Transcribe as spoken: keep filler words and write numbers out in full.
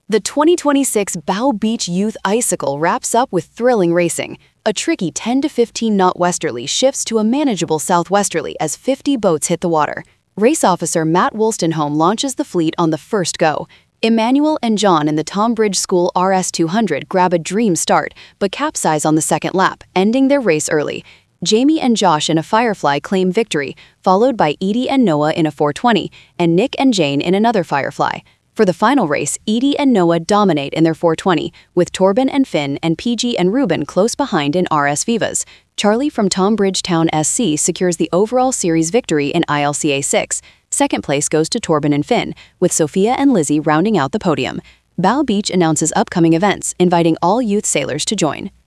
The twenty twenty-six Bow Beach Youth Icicle wraps up with thrilling racing. A tricky ten to fifteen knot westerly shifts to a manageable southwesterly as fifty boats hit the water. Race officer Matt Wolstenholme launches the fleet on the first go. Emmanuel and John in the Tom Bridge School R S two hundred grab a dream start, but capsize on the second lap, ending their race early. Jamie and Josh in a Firefly claim victory, followed by Edie and Noah in a four twenty, and Nick and Jane in another Firefly. For the final race, Edie and Noah dominate in their four twenty, with Torben and Finn and P G and Ruben close behind in R S Vivas. Charlie from Tom Bridgetown S C secures the overall series victory in I L C A six. Second place goes to Torben and Finn, with Sophia and Lizzie rounding out the podium. Bow Beach announces upcoming events, inviting all youth sailors to join.